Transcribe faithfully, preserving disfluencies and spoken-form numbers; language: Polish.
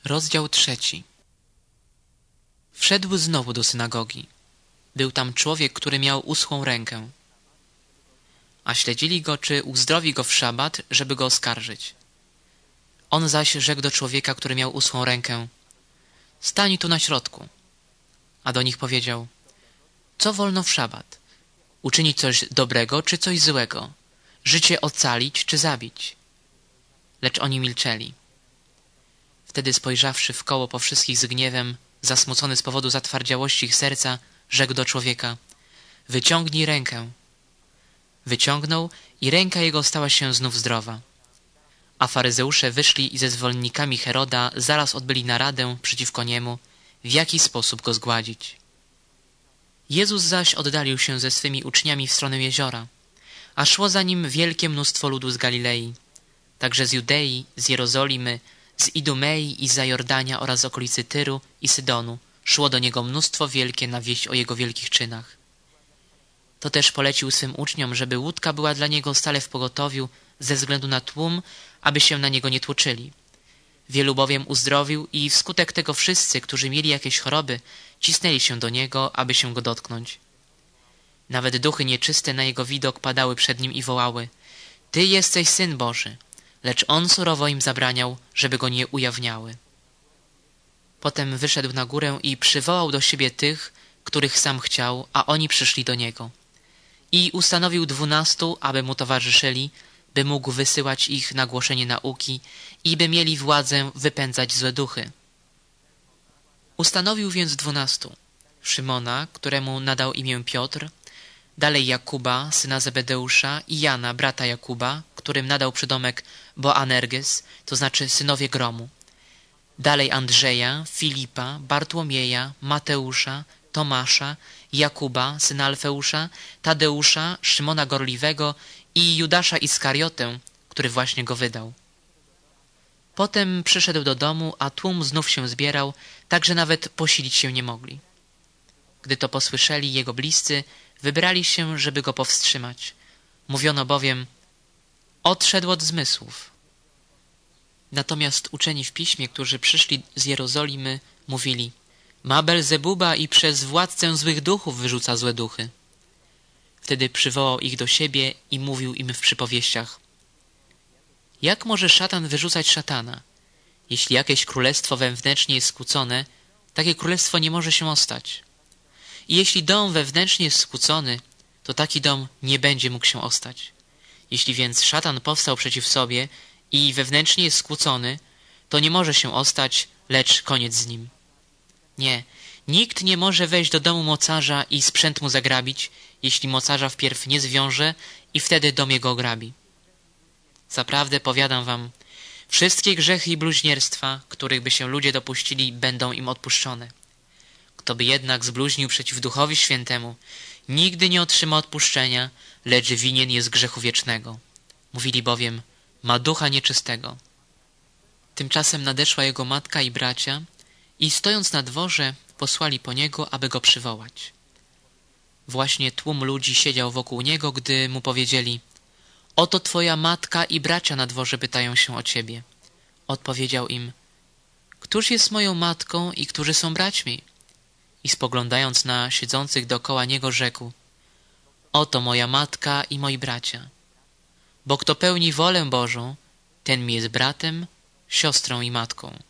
Rozdział trzeci. Wszedł znowu do synagogi. Był tam człowiek, który miał uschłą rękę. A śledzili go, czy uzdrowi go w szabat, żeby go oskarżyć. On zaś rzekł do człowieka, który miał uschłą rękę: stań tu na środku. A do nich powiedział: co wolno w szabat? Uczynić coś dobrego, czy coś złego? Życie ocalić, czy zabić? Lecz oni milczeli. Wtedy spojrzawszy w koło po wszystkich z gniewem, zasmucony z powodu zatwardziałości ich serca, rzekł do człowieka: wyciągnij rękę. Wyciągnął i ręka jego stała się znów zdrowa. A faryzeusze wyszli i ze zwolennikami Heroda zaraz odbyli naradę przeciwko niemu, w jaki sposób go zgładzić. Jezus zaś oddalił się ze swymi uczniami w stronę jeziora, a szło za nim wielkie mnóstwo ludu z Galilei, także z Judei, z Jerozolimy, z Idumei i z Jordania oraz z okolicy Tyru i Sydonu szło do niego mnóstwo wielkie na wieść o jego wielkich czynach. To też polecił swym uczniom, żeby łódka była dla niego stale w pogotowiu ze względu na tłum, aby się na niego nie tłoczyli. Wielu bowiem uzdrowił i wskutek tego wszyscy, którzy mieli jakieś choroby, cisnęli się do niego, aby się go dotknąć. Nawet duchy nieczyste na jego widok padały przed nim i wołały: ty jesteś Syn Boży. Lecz on surowo im zabraniał, żeby go nie ujawniały. Potem wyszedł na górę i przywołał do siebie tych, których sam chciał, a oni przyszli do niego. I ustanowił dwunastu, aby mu towarzyszyli, by mógł wysyłać ich na głoszenie nauki i by mieli władzę wypędzać złe duchy. Ustanowił więc dwunastu: Szymona, któremu nadał imię Piotr, dalej Jakuba, syna Zebedeusza, i Jana, brata Jakuba, którym nadał przydomek Boanerges, to znaczy synowie gromu. Dalej Andrzeja, Filipa, Bartłomieja, Mateusza, Tomasza, Jakuba, syna Alfeusza, Tadeusza, Szymona Gorliwego i Judasza Iskariotę, który właśnie go wydał. Potem przyszedł do domu, a tłum znów się zbierał, tak że nawet posilić się nie mogli. Gdy to posłyszeli jego bliscy, wybrali się, żeby go powstrzymać. Mówiono bowiem: odszedł od zmysłów. Natomiast uczeni w piśmie, którzy przyszli z Jerozolimy, mówili: ma Belzebuba i przez władcę złych duchów wyrzuca złe duchy. Wtedy przywołał ich do siebie i mówił im w przypowieściach: jak może szatan wyrzucać szatana? Jeśli jakieś królestwo wewnętrznie jest skłócone, takie królestwo nie może się ostać. I jeśli dom wewnętrznie jest skłócony, to taki dom nie będzie mógł się ostać. Jeśli więc szatan powstał przeciw sobie i wewnętrznie jest skłócony, to nie może się ostać, lecz koniec z nim. Nie, nikt nie może wejść do domu mocarza i sprzęt mu zagrabić, jeśli mocarza wpierw nie zwiąże i wtedy dom jego ograbi. Zaprawdę powiadam wam, wszystkie grzechy i bluźnierstwa, których by się ludzie dopuścili, będą im odpuszczone. Kto by jednak zbluźnił przeciw Duchowi Świętemu, nigdy nie otrzyma odpuszczenia, lecz winien jest grzechu wiecznego. Mówili bowiem: ma ducha nieczystego. Tymczasem nadeszła jego matka i bracia i stojąc na dworze posłali po niego, aby go przywołać. Właśnie tłum ludzi siedział wokół niego, gdy mu powiedzieli: oto twoja matka i bracia na dworze pytają się o ciebie. Odpowiedział im: któż jest moją matką i którzy są braćmi? I spoglądając na siedzących dookoła niego, rzekł: oto moja matka i moi bracia. Bo kto pełni wolę Bożą, ten mi jest bratem, siostrą i matką.